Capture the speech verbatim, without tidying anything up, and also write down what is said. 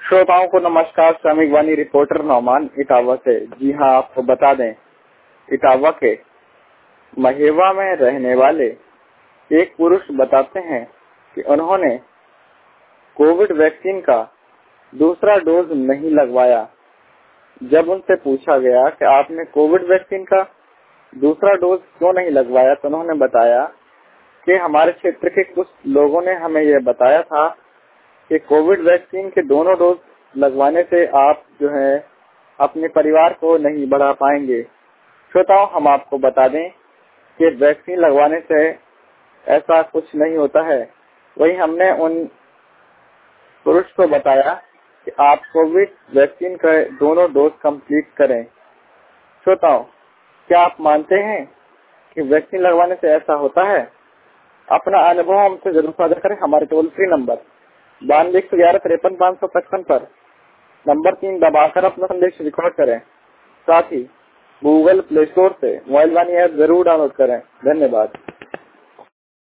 श्रोताओं को नमस्कार। श्रमिक वाणी रिपोर्टर नौमान इटावा से। जी हाँ, आपको बता दें, इटावा के महेवा में रहने वाले एक पुरुष बताते हैं कि उन्होंने कोविड वैक्सीन का दूसरा डोज नहीं लगवाया। जब उनसे पूछा गया कि आपने कोविड वैक्सीन का दूसरा डोज क्यों नहीं लगवाया, तो उन्होंने बताया कि हमारे क्षेत्र के कुछ लोगों ने हमें यह बताया था कि कोविड वैक्सीन के दोनों डोज लगवाने से आप जो है अपने परिवार को नहीं बढ़ा पाएंगे। श्रोताओं, हम आपको बता दें कि वैक्सीन लगवाने से ऐसा कुछ नहीं होता है। वही हमने उन पुरुष को बताया कि आप कोविड वैक्सीन का दोनों डोज कंप्लीट करें। श्रोताओं, क्या आप मानते हैं कि वैक्सीन लगवाने से ऐसा होता है? अपना अनुभव हमसे जरूर साझा करें। हमारे टोल फ्री नंबर बानवे एक सौ ग्यारह तिरपन पाँच सौ पचपन पर नंबर तीन दबाकर अपना संदेश रिकॉर्ड करें। साथ ही गूगल प्ले स्टोर से मोबाइल वाणी ऐप जरूर डाउनलोड करें। धन्यवाद।